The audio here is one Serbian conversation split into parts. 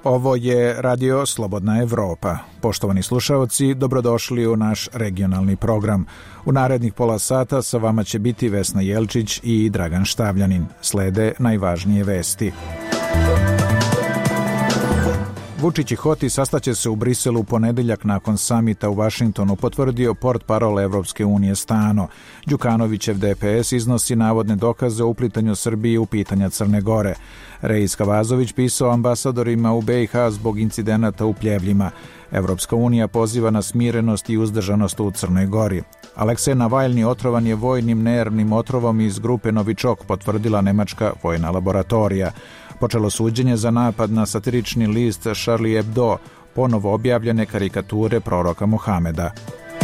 Ovo je Radio Slobodna Evropa. Poštovani slušaoci, dobrodošli u naš regionalni program. U narednih pola sata sa vama će biti Vesna Jelčić i Dragan Štavljanin. Slede najvažnije vesti. Vučić i Hoti sastaće se u Briselu u ponedeljak nakon samita u Vašingtonu, potvrdio portparol Evropske unije Stano. Đukanovićev DPS iznosi navodne dokaze o uplitanju Srbije u pitanja Crne Gore. Reis Kavazović pisao ambasadorima u BiH zbog incidenata u Pljevljima. Evropska unija poziva na smirenost i uzdržanost u Crnoj Gori. Aleksej Navalni otrovan je vojnim nervnim otrovom iz grupe Novičok, potvrdila nemačka vojna laboratorija. Počelo suđenje za napad na satirični list Charlie Hebdo, ponovo objavljene karikature proroka Muhameda.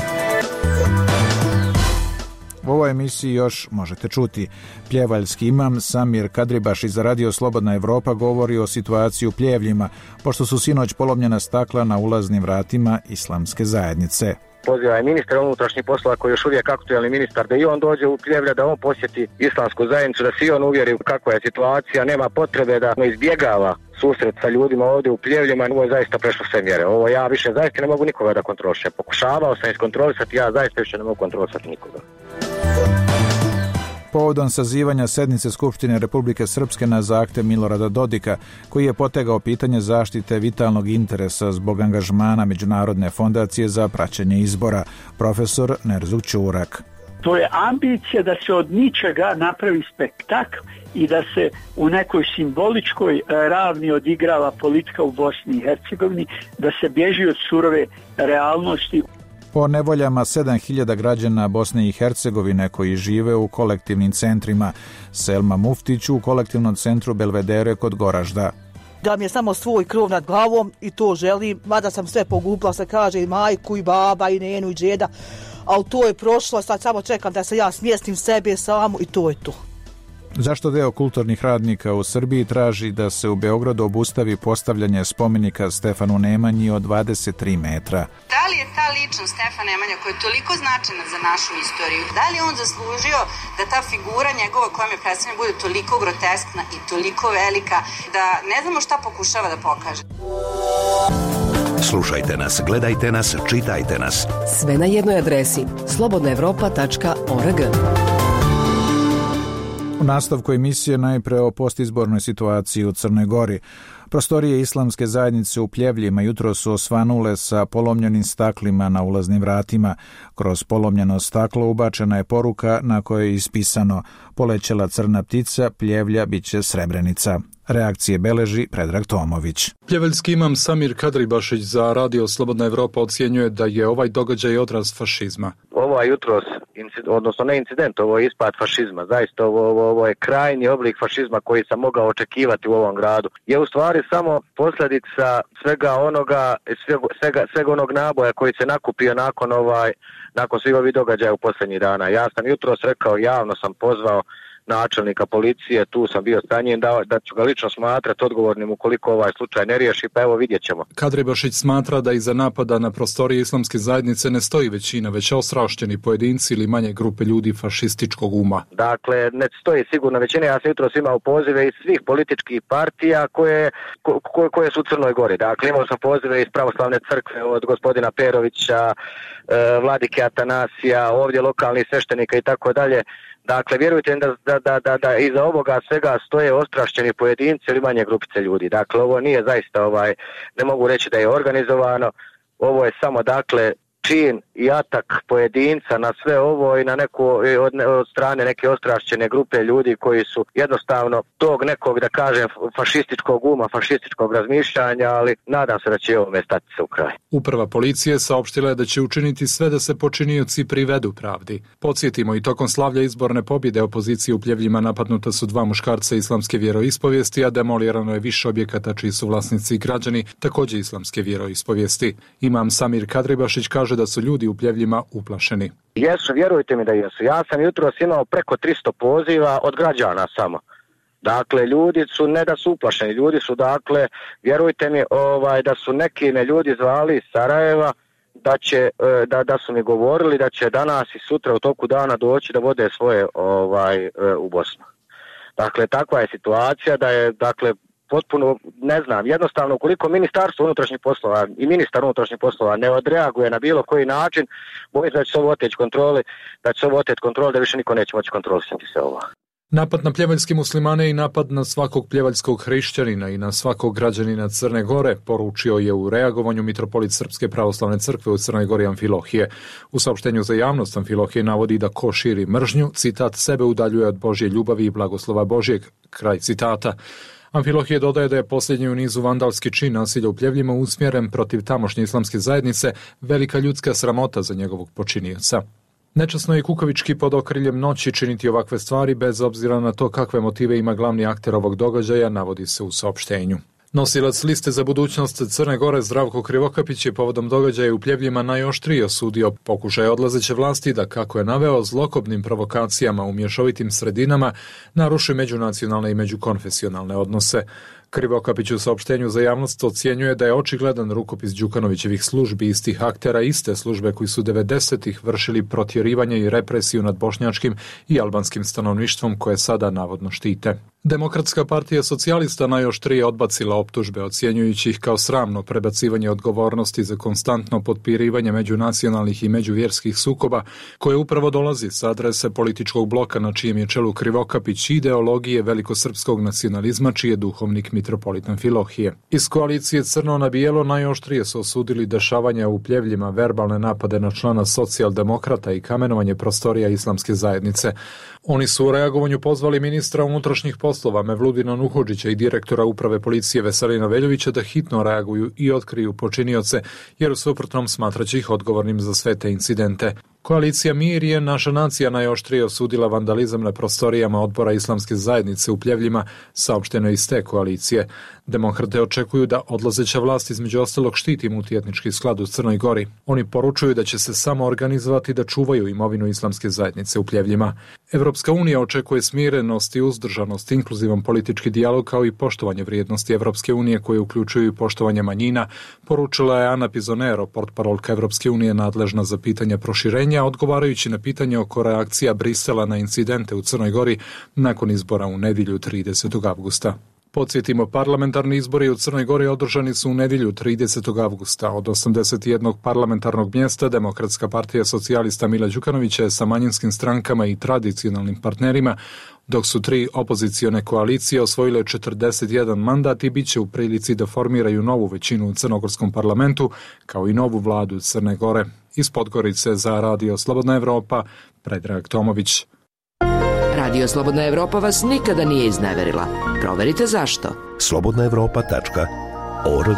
U ovoj emisiji još možete čuti. Pljevaljski imam Samir Kadribaš iz Radio Slobodna Evropa govori o situaciji u Pljevljima, pošto su sinoć polomljena stakla na ulaznim vratima islamske zajednice. Poziva je ministar unutrašnjih poslova koji je još uvijek aktualni ministar, da i on dođe u Pljevlja, da on posjeti islamsku zajednicu, da se i on uvjeri kakva je situacija, nema potrebe da izbjegava susret sa ljudima ovdje u Pljevljima. Ovo je zaista prešlo sve mjere. Ovo ja više zaista ne mogu nikoga da kontrolišem. Pokušavao sam iskontrolisati, ja zaista više ne mogu kontrolisati nikoga. Povodom sazivanja sednice Skupštine Republike Srpske na zahtev Milorada Dodika, koji je potegao pitanje zaštite vitalnog interesa zbog angažmana Međunarodne fondacije za praćenje izbora, profesor Nerzuk Ćurak. To je ambicija da se od ničega napravi spektakl i da se u nekoj simboličkoj ravni odigrava politika u Bosni i Hercegovini, da se bježi od surove realnosti. O nevoljama 7000 građana Bosne i Hercegovine koji žive u kolektivnim centrima. Selma Muftić u kolektivnom centru Belvedere kod Goražda. Da mi je samo svoj krov nad glavom i to želim, mada sam sve pogubila, se kaže i majku i baba i nenu i džeda, ali to je prošlo, sad samo čekam da se ja smjestim sebe samu i to je to. Zašto deo kulturnih radnika u Srbiji traži da se u Beogradu obustavi postavljanje spomenika Stefanu Nemanji od 23 metra? Da li je ta ličnost Stefan Nemanja koja je toliko značajna za našu istoriju, da li je on zaslužio da ta figura njegova koja je predstavljena bude toliko groteskna i toliko velika da ne znamo šta pokušava da pokaže? Slušajte nas, gledajte nas, čitajte nas. Sve na jednoj adresi slobodnaevropa.org. U nastavku emisije najpre o postizbornoj situaciji u Crnoj Gori. Prostorije islamske zajednice u Pljevljima jutro su osvanule sa polomljenim staklima na ulaznim vratima. Kroz polomljeno staklo ubačena je poruka na kojoj je ispisano: polećela crna ptica, Pljevlja biće Srebrenica. Reakcije beleži Predrag Tomović. Pljeveljski imam Samir Kadribašić za Radio Slobodna Evropa ocjenjuje da je ovaj događaj odraz fašizma. Ovo je jutros, odnosno ne incident, ovo je ispad fašizma. Zaista ovo je krajnji oblik fašizma koji sam mogao očekivati u ovom gradu. Je u stvari samo posljedica svega onoga, svega onog naboja koji se nakupio nakon svih ovih događaja u posljednjih dana. Ja sam jutros rekao, javno sam pozvao načelnika policije, tu sam bio sa njim, da ću ga lično smatrati odgovornim ukoliko ovaj slučaj ne riješi, pa evo vidjet ćemo. Kadribašić smatra da iza napada na prostorije islamske zajednice ne stoji većina, već ostrašćeni pojedinci ili manje grupe ljudi fašističkog uma. Dakle, ne stoji sigurno većina, ja sam jutros imao pozive iz svih političkih partija koje su u Crnoj Gori. Dakle, imao sam pozive iz Pravoslavne crkve od gospodina Perovića, Vladike Atanasija, ovdje lokalnih sveštenika i tako dalje. Dakle, vjerujte da iza ovoga svega stoje ostrašćeni pojedinci ili manje grupice ljudi. Dakle, ovo nije zaista, ne mogu reći da je organizovano, ovo je samo, dakle, čin i atak pojedinca na sve ovo i na od strane neke ostrašćene grupe ljudi koji su jednostavno tog nekog, da kažem, fašističkog uma, fašističkog razmišljanja, ali nadam se da će ovome stati se u kraj. Uprava policije saopštila je da će učiniti sve da se počinioci privedu pravdi. Podsjetimo, i tokom slavlja izborne pobjede opozicije u Pljevljima napadnuta su 2 muškarca islamske vjeroispovijesti, a demolirano je više objekata čiji su vlasnici i građani također islamske vjeroispovijesti. Imam Samir Kadribašić kaže da su ljudi u Pljevljima uplašeni. Jesu, vjerujte mi da jesu. Ja sam jutros imao preko 300 poziva od građana samo. Dakle, ljudi su, ne da su uplašeni, ljudi su, dakle, vjerujte mi, da su neki me ljudi zvali iz Sarajeva, da su mi govorili da će danas i sutra u toku dana doći da vode svoje u Bosnu. Dakle, takva je situacija da je, dakle, potpuno, ne znam, jednostavno ukoliko Ministarstvo unutrašnjih poslova i ministar unutrašnjih poslova ne odreaguje na bilo koji način, bojim se da će se ovo oteći kontrole, da više niko neće moći kontrolisati se ovo. Napad na pljevaljske muslimane i napad na svakog pljevaljskog hrišćanina i na svakog građanina Crne Gore poručio je u reagovanju mitropolit Srpske pravoslavne crkve u Crnoj Gori Amfilohije. U saopštenju za javnost Amfilohije navodi da ko širi mržnju, citat, sebe udaljuje od Božje ljubavi i blagoslova Božjeg, kraj citata. Amfilohije dodaje da je posljednji u nizu vandalski čin nasilja u Pljevljima usmjeren protiv tamošnje islamske zajednice, velika ljudska sramota za njegovog počinioca. Nečasno je kukavički pod okriljem noći činiti ovakve stvari bez obzira na to kakve motive ima glavni akter ovog događaja, navodi se u saopštenju. Nosilac liste za budućnost Crne Gore Zdravko Krivokapić je povodom događaja u Pljevljima najoštrije osudio pokušaj odlazeće vlasti da, kako je naveo, zlokobnim provokacijama u mješovitim sredinama naruši međunacionalne i međukonfesionalne odnose. Krivokapić u saopštenju za javnost ocjenjuje da je očigledan rukopis Đukanovićevih službi istih aktera iste službe koji su 90-ih vršili protjerivanje i represiju nad bošnjačkim i albanskim stanovništvom koje sada navodno štite. Demokratska partija socijalista najoštrije odbacila optužbe, ocjenjujući ih kao sramno prebacivanje odgovornosti za konstantno potpirivanje međunacionalnih i međuvjerskih sukoba, koje upravo dolazi sa adrese političkog bloka na čijem je čelu Krivokapić i ideologije velikosrpskog nacionalizma, čiji je duhovnik mitropolit Amfilohije. Iz koalicije Crno na bijelo najoštrije su osudili dešavanja u Pljevljima, verbalne napade na člana socijaldemokrata i kamenovanje prostorija islamske zajednice. Oni su u reagovanju pozvali ministra unutrašnjih poslova Mevludina Nuhodžića i direktora uprave policije Veselina Veljovića da hitno reaguju i otkriju počinioce, jer u suprotnom smatraće ih odgovornim za sve te incidente. Koalicija Mir je Naša nacija najoštrije osudila vandalizam na prostorijama odbora islamske zajednice u Pljevljima, saopšteno iz te koalicije. Demokrate očekuju da odlazeća vlast između ostalog štiti multietnički sklad u Crnoj Gori. Oni poručuju da će se samo organizovati da čuvaju imovinu islamske zajednice u Pljevljima. Evropska unija očekuje smirenost i uzdržanost, inkluzivan politički dijalog kao i poštovanje vrijednosti Evropske unije koje uključuju i poštovanje manjina, poručila je Ana Pizonero, portparolka Evropske unije nadležna za pitanja proširenja, odgovarajući na pitanje oko reakcija Brisela na incidente u Crnoj Gori nakon izbora u nedjelju 30. avgusta. Podsjetimo, parlamentarni izbori u Crnoj Gori održani su u nedjelju 30. avgusta. Od 81 parlamentarnog mjesta Demokratska partija socijalista Mila Đukanovića je sa manjinskim strankama i tradicionalnim partnerima, dok su 3 opozicione koalicije osvojile 41 mandat i bit će u prilici da formiraju novu većinu u crnogorskom parlamentu, kao i novu vladu Crne Gore. Iz Podgorice za Radio Slobodna Evropa, Predrag Tomović. Radio Slobodna Evropa vas nikada nije izneverila. Proverite zašto. slobodnaevropa.org.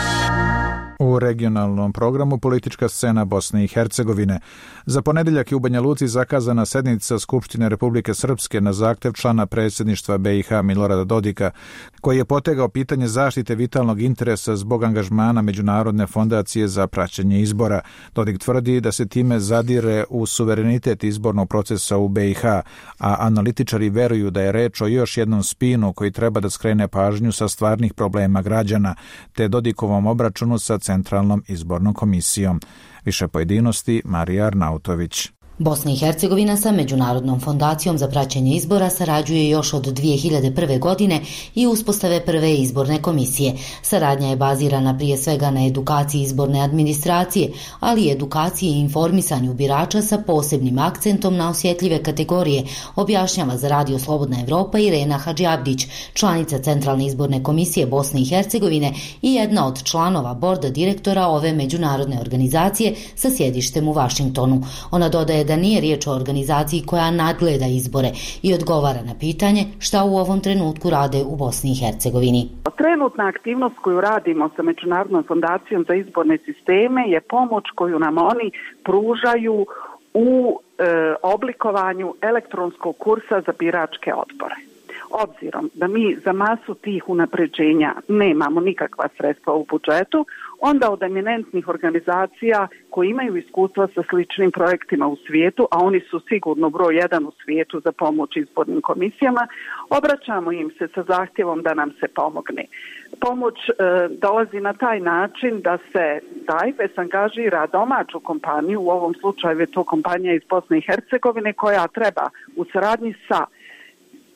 U regionalnom programu politička scena Bosne i Hercegovine. Za ponedjeljak je u Banja Luci zakazana sednica Skupštine Republike Srpske na zahtjev člana predsjedništva BiH Milorada Dodika, koji je potegao pitanje zaštite vitalnog interesa zbog angažmana Međunarodne fondacije za praćenje izbora. Dodik tvrdi da se time zadire u suverenitet izbornog procesa u BiH, a analitičari veruju da je reč o još jednom spinu koji treba da skrene pažnju sa stvarnih problema građana, te Dodikovom obračunu sa Centralnom izbornom komisijom. Više pojedinosti Marija Arnautović. Bosna i Hercegovina sa Međunarodnom fondacijom za praćenje izbora sarađuje još od 2001. godine i uspostave prve izborne komisije. Saradnja je bazirana prije svega na edukaciji izborne administracije, ali i edukaciji i informisanju birača sa posebnim akcentom na osjetljive kategorije, objašnjava za Radio Slobodna Evropa Irena Hadžiabdić, članica Centralne izborne komisije Bosne i Hercegovine i jedna od članova borda direktora ove međunarodne organizacije sa sjedištem u Vašingtonu. Ona dodaje da nije riječ o organizaciji koja nadgleda izbore i odgovara na pitanje šta u ovom trenutku rade u Bosni i Hercegovini. Trenutna aktivnost koju radimo sa Međunarodnom fondacijom za izborne sisteme je pomoć koju nam oni pružaju u oblikovanju elektronskog kursa za biračke odbore. Obzirom da mi za masu tih unapređenja nemamo nikakva sredstva u budžetu, onda od eminentnih organizacija koji imaju iskustva sa sličnim projektima u svijetu, a oni su sigurno broj 1 u svijetu za pomoć izbornim komisijama, obraćamo im se sa zahtjevom da nam se pomogne. Pomoć dolazi na taj način da se DAIFES angažira domaću kompaniju, u ovom slučaju je to kompanija iz Bosne i Hercegovine koja treba u saradnji sa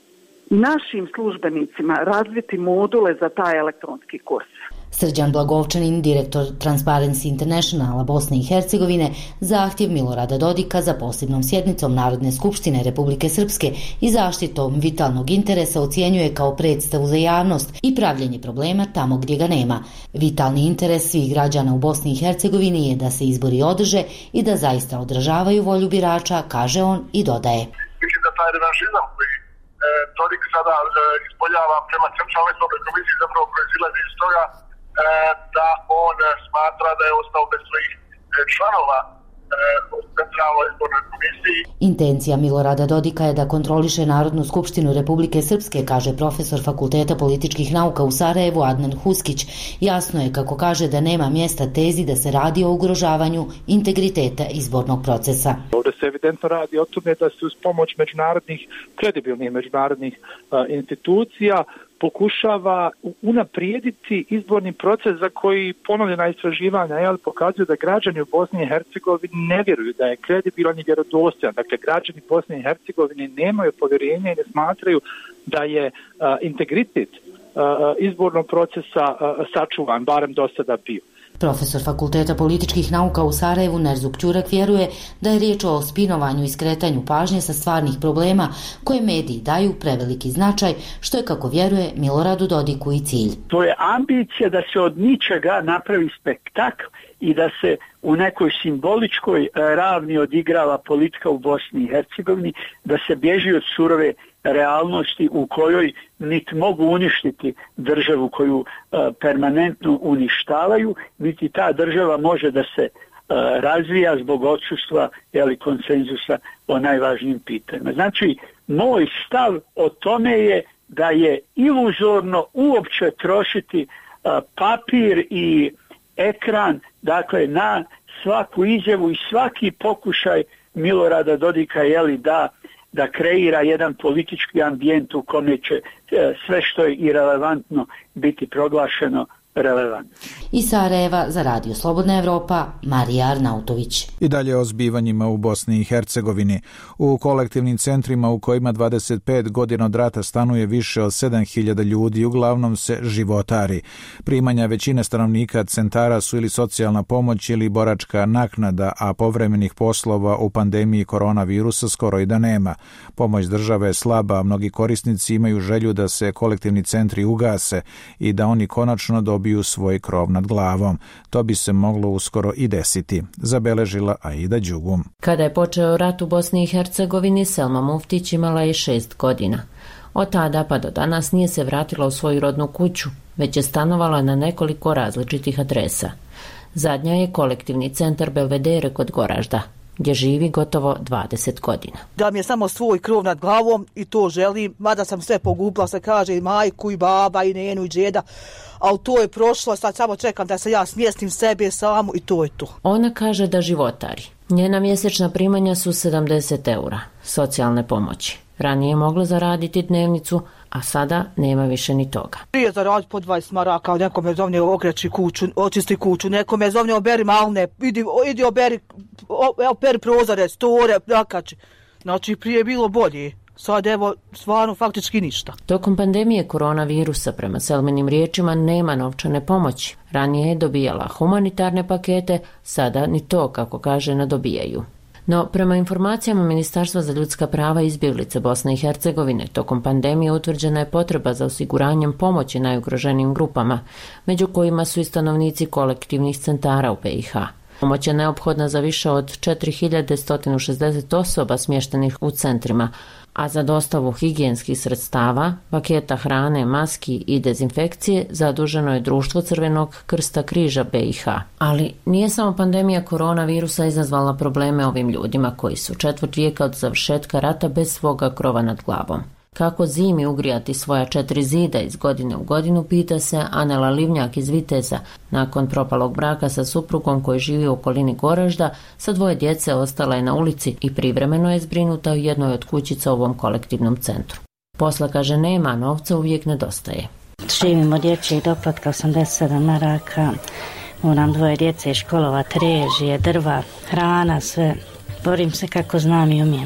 našim službenicima razviti module za taj elektronski kurs. Srđan Blagovčanin, direktor Transparency Internationala Bosne i Hercegovine, zahtjev Milorada Dodika za posebnom sjednicom Narodne skupštine Republike Srpske i zaštitom vitalnog interesa ocjenjuje kao predstavu za javnost i pravljenje problema tamo gdje ga nema. Vitalni interes svih građana u Bosni i Hercegovini je da se izbori održe i da zaista odražavaju volju birača, kaže on i dodaje. Mislim da taj revanšizam koji Dodik sada ispoljava prema Centralnoj izbornoj komisiji zapravo proizilazi iz toga da on smatra da je ostao bez svojih članova u Centralnoj izbornoj komisiji. Intencija Milorada Dodika je da kontroliše Narodnu skupštinu Republike Srpske, kaže profesor Fakulteta političkih nauka u Sarajevu Adnan Huskić. Jasno je, kako kaže, da nema mjesta tezi da se radi o ugrožavanju integriteta izbornog procesa. Ovdje se evidentno radi o tome da se uz pomoć kredibilnih međunarodnih institucija pokušava unaprijediti izborni proces za koji ponovljena istraživanja pokazuju da građani u Bosni i Hercegovini ne vjeruju da je kredibilan i vjerodostojan. Dakle, građani Bosne i Hercegovine nemaju povjerenja i ne smatraju da je integritet izbornog procesa sačuvan, barem do sada bio. Profesor Fakulteta političkih nauka u Sarajevu Nerzuk Ćurak vjeruje da je riječ o spinovanju i skretanju pažnje sa stvarnih problema koje mediji daju preveliki značaj, što je, kako vjeruje, Miloradu Dodiku i cilj. To je ambicija da se od ničega napravi spektakl i da se u nekoj simboličkoj ravni odigrava politika u Bosni i Hercegovini, da se bježi od surove realnosti u kojoj niti mogu uništiti državu koju permanentno uništavaju, niti ta država može da se razvija zbog odsustva konsenzusa o najvažnijim pitanjima. Znači, moj stav o tome je da je iluzorno uopće trošiti papir i ekran, dakle, na svaku izjavu i svaki pokušaj Milorada Dodika da kreira jedan politički ambijent u kome će sve što je irelevantno biti proglašeno relevantno. Iz Sarajeva za Radio Slobodna Evropa, Marija Arnautović. I dalje o zbivanjima u Bosni i Hercegovini. U kolektivnim centrima u kojima 25 godina od rata stanuje više od 7.000 ljudi, uglavnom se životari. Primanja većine stanovnika centara su ili socijalna pomoć ili boračka naknada, a povremenih poslova u pandemiji koronavirusa skoro i da nema. Pomoć države je slaba, a mnogi korisnici imaju želju da se kolektivni centri ugase i da oni konačno dobiju svoj krov nad glavom. To bi se moglo uskoro i desiti, zabeležila Aida Đugum. Kada je počeo rat u Bosni i Hercegovini, Selma Muftić imala je 6 godina. Od tada pa do danas nije se vratila u svoju rodnu kuću, već je stanovala na nekoliko različitih adresa. Zadnja je kolektivni centar Belvedere kod Goražda, gdje živi gotovo 20 godina. Da mi je samo svoj krov nad glavom i to želim, mada sam sve pogubila, se kaže, i majku i baba i nenu i džeda, ali to je prošlo, sad samo čekam da se ja smjestim sebe samu i to je to. Ona kaže da životari. Njena mjesečna primanja su 70 eura socijalne pomoći. Ranije je mogla zaraditi dnevnicu, a sada nema više ni toga. Prije zaraditi po 20 maraka, neko me zovne okreći kuću, očisti kuću, neko me zovne oberi malne, idi operi prozore, store, nakači. Znači prije je bilo bolje. Sad evo, stvarno faktički ništa. Tokom pandemije koronavirusa, prema Selminim riječima, nema novčane pomoći. Ranije je dobijala humanitarne pakete, sada ni to, kako kaže, ne dobijaju. No, prema informacijama Ministarstva za ljudska prava i izbjeglice Bosne i Hercegovine, tokom pandemije utvrđena je potreba za osiguranjem pomoći najugroženijim grupama, među kojima su i stanovnici kolektivnih centara u BiH. Pomoć je neophodna za više od 4160 osoba smještenih u centrima, a za dostavu higijenskih sredstava, paketa hrane, maski i dezinfekcije zaduženo je Društvo Crvenog krsta križa BiH. Ali nije samo pandemija koronavirusa izazvala probleme ovim ljudima koji su 4 vijeka od završetka rata bez svoga krova nad glavom. Kako zimi ugrijati svoja 4 zida iz godine u godinu, pita se Anela Livnjak iz Viteza. Nakon propalog braka sa suprugom koji živi u okolini Goražda, sa 2 djece ostala je na ulici i privremeno je zbrinuta u jednoj od kućica u ovom kolektivnom centru. Posla, kaže, nema, novca uvijek nedostaje. Živim od dječjeg doplatka 87 maraka, moram 2 djece školovat, režije, drva, hrana, sve. Borim se kako znam i umijem.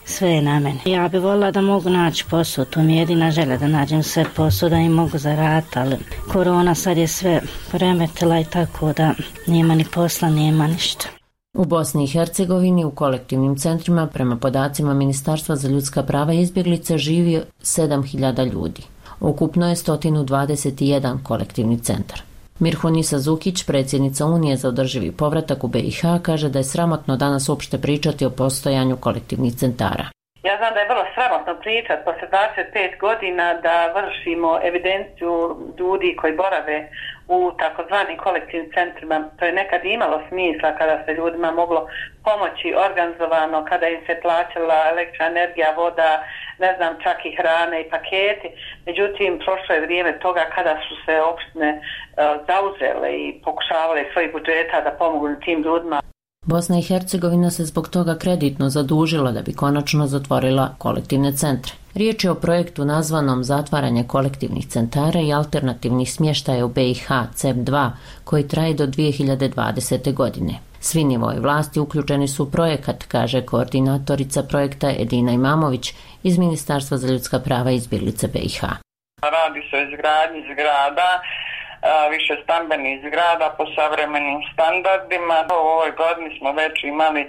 Sve je na meni. Ja bi volila da mogu naći posao, to mi je jedina želja, da nađem sve posao, da im mogu zaraditi, ali korona sad je sve remetila i tako da nema ni posla, nema ništa. U Bosni i Hercegovini u kolektivnim centrima prema podacima Ministarstva za ljudska prava i izbjeglice živi 7.000 ljudi. Ukupno je 121 kolektivni centar. Mirhunisa Zukić, predsjednica Unije za održivi povratak u BiH, kaže da je sramotno danas uopšte pričati o postojanju kolektivnih centara. Ja znam da je vrlo sramotno pričati posle 25 godina da vršimo evidenciju ljudi koji borave u takozvanim kolektivnim centrima. To je nekad imalo smisla kada se ljudima moglo pomoći organizovano, kada im se plaćala električna energija, voda, ne znam, čak i hrane i paketi. Međutim, prošlo je vrijeme toga kada su se opštine zauzele i pokušavale svojih budžeta da pomogu tim ljudima. Bosna i Hercegovina se zbog toga kreditno zadužila da bi konačno zatvorila kolektivne centre. Riječ je o projektu nazvanom Zatvaranje kolektivnih centara i alternativnih smještaja u BiH CEP2, koji traje do 2020. godine. Svi nivoji vlasti uključeni su u projekat, kaže koordinatorica projekta Edina Imamović iz Ministarstva za ljudska prava i izbjeglice BiH. Radi se o izgradnji zgrada, više stambenih zgrada po savremenim standardima. U ovoj godini smo već imali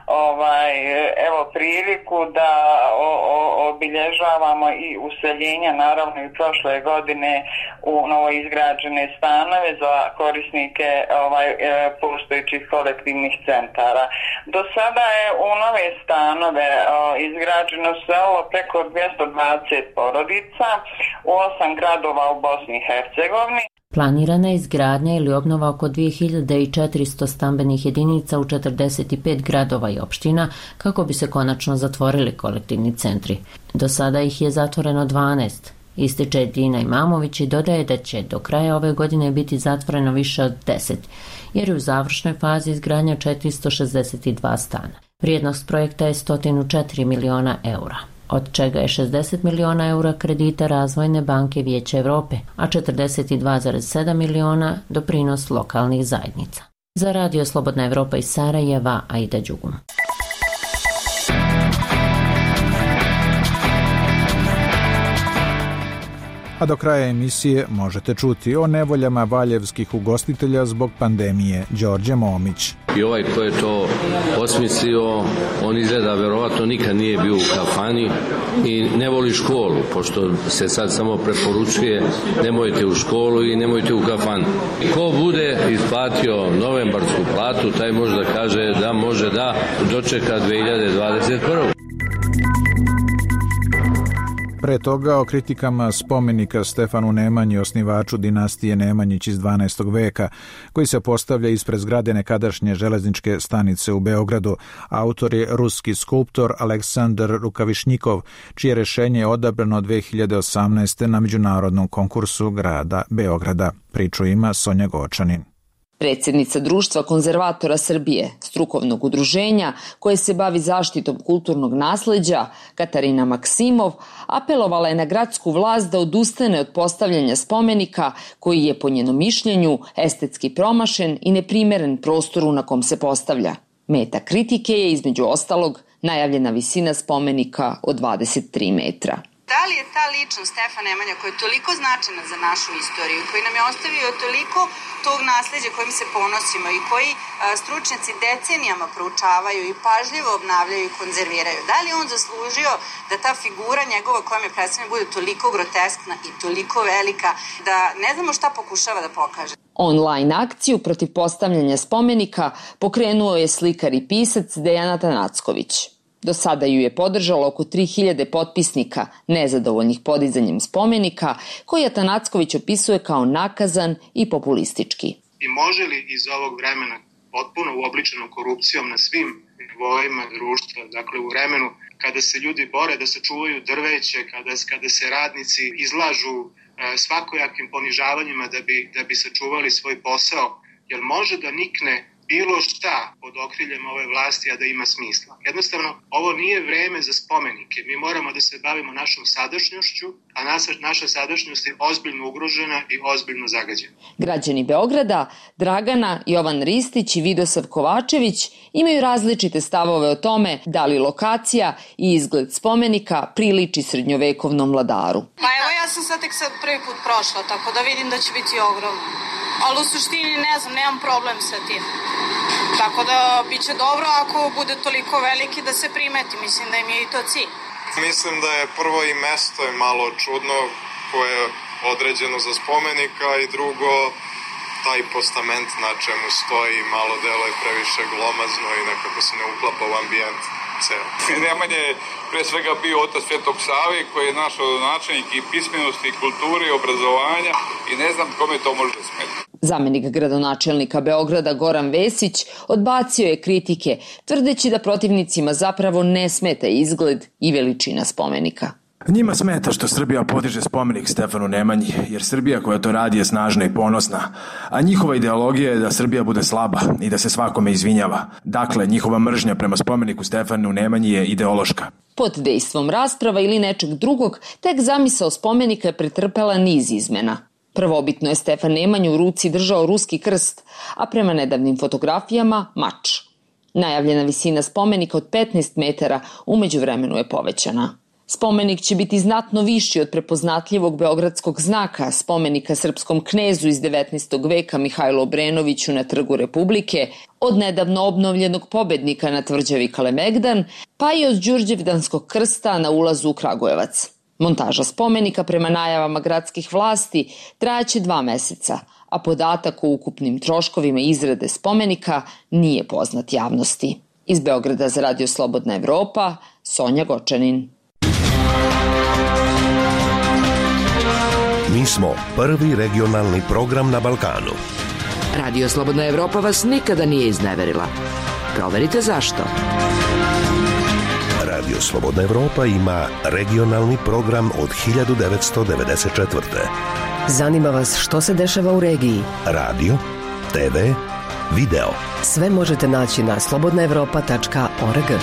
priliku da obilježavamo i useljenja, naravno i prošle godine u novoizgrađene stanove za korisnike postojećih kolektivnih centara. Do sada je u nove stanove izgrađeno selo preko 220 porodica u 8 gradova u Bosni i Hercegovini. Planirana je izgradnja ili obnova oko 2400 stambenih jedinica u 45 gradova i opština kako bi se konačno zatvorili kolektivni centri. Do sada ih je zatvoreno 12. Ističe Edina Imamović i dodaje da će do kraja ove godine biti zatvoreno više od 10, jer je u završnoj fazi izgradnja 462 stana. Vrijednost projekta je 104 miliona eura, od čega je 60 miliona eura kredita Razvojne banke Vijeća Europe, a 42,7 miliona doprinos lokalnih zajednica. Za Radio Slobodna Evropa iz Sarajeva, Aida Đugum. A do kraja emisije možete čuti o nevoljama valjevskih ugostitelja zbog pandemije. Đorđe Momić. I ovaj ko je to osmislio, on izgleda verovatno nikad nije bio u kafani i ne voli školu, pošto se sad samo preporučuje nemojte u školu i nemojte u kafanu. Ko bude isplatio novembarsku platu, taj može da kaže da može da dočeka 2021. Pre toga o kritikama spomenika Stefanu Nemanji, osnivaču dinastije Nemanjić iz 12. veka, koji se postavlja ispred zgrade nekadašnje železničke stanice u Beogradu. Autor je ruski skulptor Aleksandar Rukavišnjikov, čije rešenje je odabrano 2018. na međunarodnom konkursu grada Beograda. Priču ima Sonja Gočanin. Predsjednica Društva konzervatora Srbije, strukovnog udruženja koje se bavi zaštitom kulturnog nasleđa, Katarina Maksimov, apelovala je na gradsku vlast da odustane od postavljanja spomenika koji je po njenom mišljenju estetski promašen i neprimeren prostoru na kom se postavlja. Meta kritike je između ostalog najavljena visina spomenika od 23 metra. Da li je ta ličnost Stefan Nemanja koja je toliko značajna za našu istoriju, koji nam je ostavio toliko tog nasleđa kojim se ponosimo i koji stručnjaci decenijama proučavaju i pažljivo obnavljaju i konzerviraju, da li on zaslužio da ta figura njegova kojom je predstavljena bude toliko groteskna i toliko velika da ne znamo šta pokušava da pokaže? Online akciju protiv postavljanja spomenika pokrenuo je slikar i pisac Dejan Atanacković. Do sada ju je podržalo oko 3000 potpisnika nezadovoljnih podizanjem spomenika, koji Atanacković opisuje kao nakazan i populistički. I može li iz ovog vremena potpuno uobličenom korupcijom na svim nivoima društva, dakle u vremenu kada se ljudi bore da sačuvaju drveće, kada se radnici izlažu svakojakim ponižavanjima da bi sačuvali svoj posao, jer može da nikne bilo šta pod okriljem ove vlasti, a da ima smisla. Jednostavno, ovo nije vreme za spomenike. Mi moramo da se bavimo našom sadašnjošću, a naša sadašnjost je ozbiljno ugrožena i ozbiljno zagađena. Građani Beograda, Dragana, Jovan Ristić i Vidosav Kovačević imaju različite stavove o tome da li lokacija i izgled spomenika priliči srednjovekovnom vladaru. Pa evo, ja sam sad prvi put prošla, tako da vidim da će biti ogromno. Ali u suštini ne znam, nemam problem sa tim. Tako da bit će dobro ako bude toliko veliki da se primeti, mislim da im je i to cilj. Mislim da je prvo i mesto je malo čudno koje je određeno za spomenika i drugo taj postament na čemu stoji malo delo je previše glomazno i nekako se ne uklapa u ambijent ceo. Nemanja je pre svega bio otac Svetog Save koji je naš rodonačelnik i pismenosti, i kulture, i obrazovanja i ne znam kome to može da smeti. Zamenik gradonačelnika Beograda Goran Vesić odbacio je kritike, tvrdeći da protivnicima zapravo ne smeta izgled i veličina spomenika. Njima smeta što Srbija podiže spomenik Stefanu Nemanji, jer Srbija koja to radi je snažna i ponosna, a njihova ideologija je da Srbija bude slaba i da se svakome izvinjava. Dakle, njihova mržnja prema spomeniku Stefanu Nemanji je ideološka. Pod dejstvom rasprava ili nečeg drugog, tek zamisao spomenika je pretrpela niz izmena. Prvobitno je Stefan Nemanju u ruci držao ruski krst, a prema nedavnim fotografijama mač. Najavljena visina spomenika od 15 metara u međuvremenu je povećana. Spomenik će biti znatno viši od prepoznatljivog beogradskog znaka, spomenika srpskom knezu iz 19. veka Mihajlu Obrenoviću na Trgu Republike, od nedavno obnovljenog pobednika na tvrđavi Kalemegdan, pa i od Đurđevdanskog krsta na ulazu u Kragujevac. Montaža spomenika prema najavama gradskih vlasti trajaće 2 meseca, a podatak o ukupnim troškovima izrade spomenika nije poznat javnosti. Iz Beograda za Radio Slobodna Evropa, Sonja Gočanin. Mi smo prvi regionalni program na Balkanu. Radio Slobodna Evropa vas nikada nije izneverila. Proverite zašto. Radio Slobodna Evropa ima regionalni program od 1994. Zanima vas što se dešava u regiji? Radio, TV, video. Sve možete naći na slobodnaevropa.org.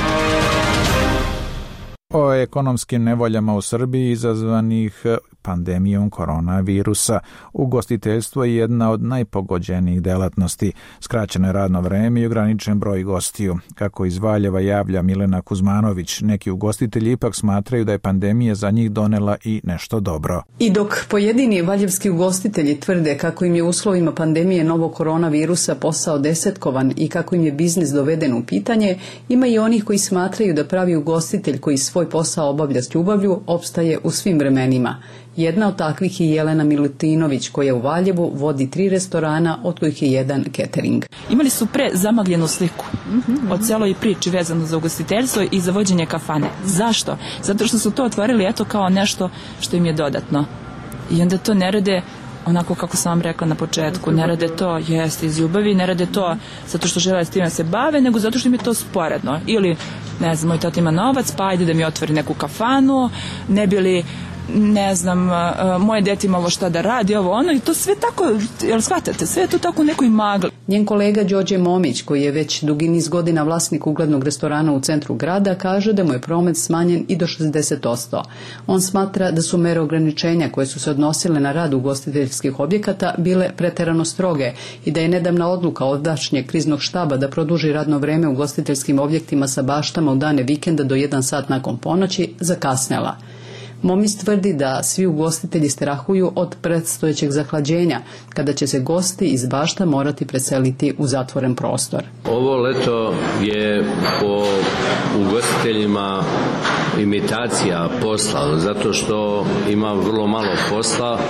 O ekonomskim nevoljama u Srbiji izazvanih pandemijom koronavirusa. Ugostiteljstvo je jedna od najpogođenijih delatnosti. Skraćeno je radno vreme i ograničen broj gostiju. Kako iz Valjeva javlja Milena Kuzmanović, neki ugostitelji ipak smatraju da je pandemija za njih donela i nešto dobro. I dok pojedini valjevski ugostitelji tvrde kako im je u uslovima pandemije novog koronavirusa posao desetkovan i kako im je biznis doveden u pitanje, ima i onih koji smatraju da pravi ugostitelj koji svoj posao obavlja s ljubavlju opstaje u svim vremenima. Jedna od takvih je Jelena Milutinović koja u Valjevu vodi 3 restorana, od kojih je jedan catering. Imali su zamagljenu sliku o celoj priči vezano za ugostiteljstvo i za vođenje kafane. Zašto? Zato što su to otvorili kao nešto što im je dodatno. I onda to ne rade onako kako sam vam rekla na početku, ne rade to iz ljubavi, ne rade to zato što žele s time se bave, nego zato što im je to sporedno. Ili, ne znam, moj tata ima novac, pa ajde da mi otvori neku kafanu, ne bi li, ne znam, moje dete ima ovo šta da radi, ovo ono, i to sve tako, jel shvatate, sve je to tako u nekoj magli. Njen kolega Đorđe Momić, koji je već dugi niz godina vlasnik uglednog restorana u centru grada, kaže da mu je promet smanjen i do 60%. On smatra da su mere ograničenja koje su se odnosile na rad ugostiteljskih objekata bile preterano stroge i da je nedavna odluka oddašnjeg kriznog štaba da produži radno vreme u ugostiteljskim objektima sa baštama u dane vikenda do 1 sat nakon ponoći zakasnela. Momić tvrdi da svi ugostitelji strahuju od predstojećeg zahlađenja, kada će se gosti iz bašta morati preseliti u zatvoren prostor. Ovo leto je po ugostiteljima imitacija posla, zato što ima vrlo malo posla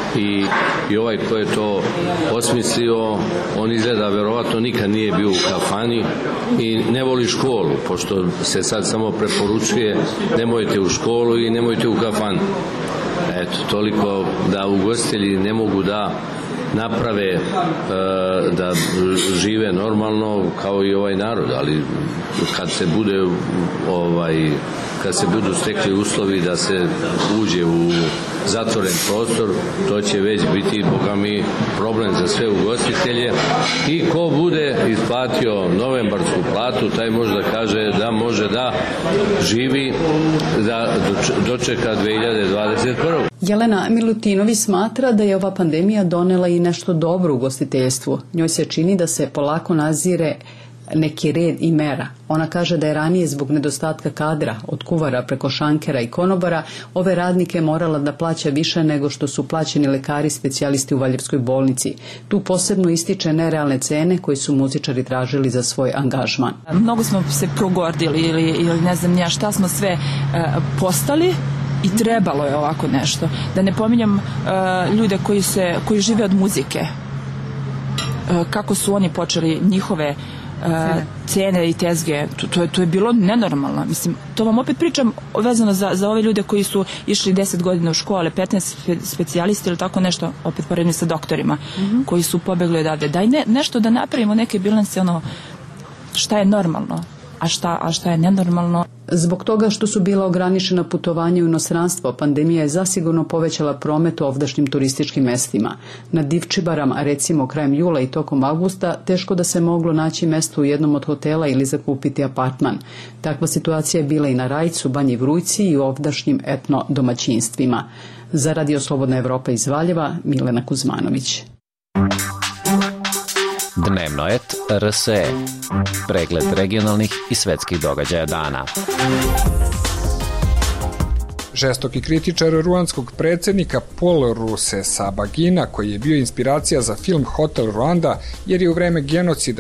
i ovaj ko je to osmislio, on izgleda verovatno nikad nije bio u kafani i ne voli školu, pošto se sad samo preporučuje nemojte u školu i nemojte u kafanu. Eto, toliko da ugostitelji ne mogu da naprave da žive normalno kao i ovaj narod, ali kad se budu stekli uslovi da se uđe u zatvoren prostor, to će već biti, boga mi, problem za sve ugostitelje i ko bude isplatio novembarsku platu, taj može da kaže da može da živi, da dočeka 2021. Jelena Milutinović smatra da je ova pandemija donela i nešto dobro ugostiteljstvu. Njoj se čini da se polako nazire neki red i mera. Ona kaže da je ranije zbog nedostatka kadra, od kuvara preko šankera i konobara, ove radnike morala da plaća više nego što su plaćeni lekari specijalisti u Valjevskoj bolnici. Tu posebno ističe nerealne cene koje su muzičari tražili za svoj angažman. Mnogo smo se progordili ili ne znam ja šta smo sve postali i trebalo je ovako nešto. Da ne pominjam ljude koji žive od muzike. Kako su oni počeli njihove cene i tezge, to je bilo nenormalno. Mislim, to vam opet pričam vezano za ove ljude koji su išli 10 godina u škole, 15 specijalisti ili tako nešto, opet poredni sa doktorima, koji su pobegli odavde. Daj nešto da napravimo neke bilanse, šta je normalno, a šta je nenormalno. Zbog toga što su bila ograničena putovanja u inostranstvo, pandemija je zasigurno povećala promet u ovdašnjim turističkim mestima. Na Divčibarama, recimo krajem jula i tokom avgusta, teško da se moglo naći mesto u jednom od hotela ili zakupiti apartman. Takva situacija je bila i na Rajcu, Banji Vrujci i u ovdašnjim etno domaćinstvima. Za Radio Slobodna Evropa iz Valjeva, Milena Kuzmanović. Dnevno et RSE. Pregled regionalnih i svetskih događaja dana. Žestoki kritičar ruandskog predsjednika Paul Rusesabagina, koji je bio inspiracija za film Hotel Rwanda, jer je u vreme genocida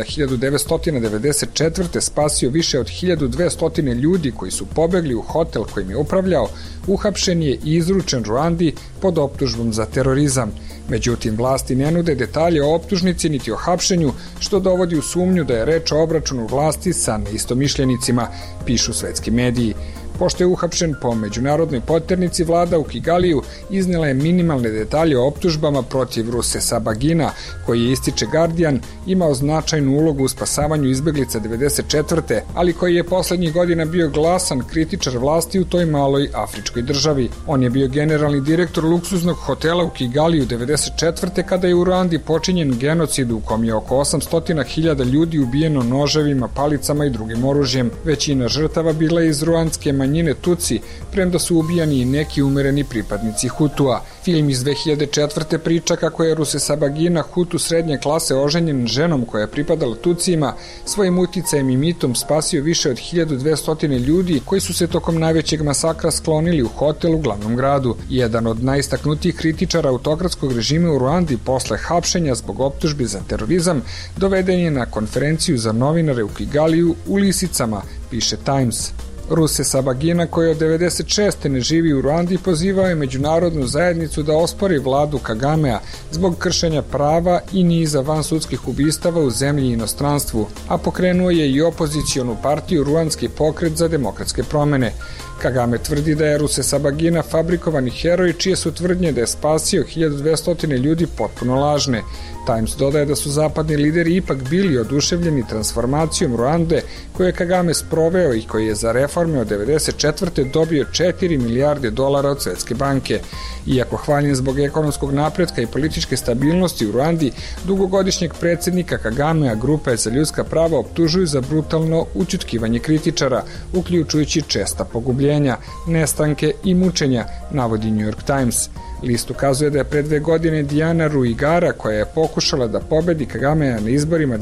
1994. spasio više od 1200 ljudi koji su pobegli u hotel kojim je upravljao, uhapšen je i izručen Ruandi pod optužbom za terorizam. Međutim, vlasti ne nude detalje o optužnici niti o hapšenju, što dovodi u sumnju da je reč o obračunu vlasti sa neistomišljenicima, pišu svetski mediji. Pošto je uhapšen po međunarodnoj poternici, vlada u Kigaliju iznela je minimalne detalje o optužbama protiv Rusesabagina, koji je, ističe Guardian, imao značajnu ulogu u spasavanju izbeglica 1994. ali koji je poslednjih godina bio glasan kritičar vlasti u toj maloj afričkoj državi. On je bio generalni direktor luksuznog hotela u Kigaliju 1994. kada je u Ruandi počinjen genocid u kom je oko 800.000 ljudi ubijeno noževima, palicama i drugim oružjem. Većina žrtava bila je iz ruandske manjine Tutsi, premda su ubijani i neki umereni pripadnici Hutua. Film iz 2004. priča kako je Rusesabagina, Hutu srednje klase, oženjen ženom koja je pripadala Tutsima, svojim uticajem i mitom spasio više od 1200 ljudi koji su se tokom najvećeg masakra sklonili u hotel u glavnom gradu. Jedan od najistaknutijih kritičara autokratskog režima u Ruandi posle hapšenja zbog optužbi za terorizam doveden je na konferenciju za novinare u Kigaliju u lisicama, piše Times. Rusesabagina, koji od 1996. ne živi u Ruandi, pozivao je međunarodnu zajednicu da ospori vladu Kagamea zbog kršenja prava i niza vansudskih ubistava u zemlji i inostranstvu, a pokrenuo je i opozicionu partiju Ruandski pokret za demokratske promene. Kagame tvrdi da je Rusesabagina fabrikovani heroj, čije su tvrdnje da je spasio 1200 ljudi potpuno lažne. Times dodaje da su zapadni lideri ipak bili oduševljeni transformacijom Ruande koju je Kagame sproveo i koji je za reforme od 1994. dobio $4 milijarde od Svetske banke. Iako hvaljen zbog ekonomskog napretka i političke stabilnosti u Ruandi, dugogodišnjeg predsjednika Kagamea grupe za ljudska prava optužuju za brutalno ućutkivanje kritičara, uključujući česta pogubljenja, nestanke i mučenja, navodi New York Times. List ukazuje da je pre 2 godine Diana Ruigara, koja je pokušala da pobedi Kagamea na izborima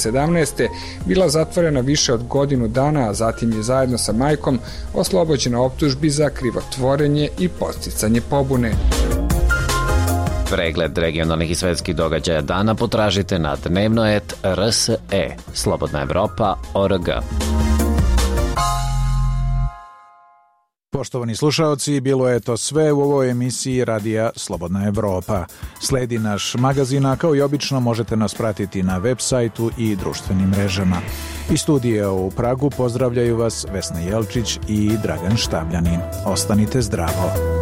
2017. bila zatvorena više od godinu dana, a zatim je zajedno sa majkom oslobođena optužbi za krivotvorenje i podsticanje pobune. Pregled regionalnih i svetskih događaja dana potražite na dnevnoet.rse, Slobodna Evropa.org. Poštovani slušaoci, bilo je to sve u ovoj emisiji Radija Slobodna Evropa. Sledi naš magazin, a kao i obično možete nas pratiti na web sajtu i društvenim mrežama. Iz studija u Pragu pozdravljaju vas Vesna Jelčić i Dragan Štavljanin. Ostanite zdravo.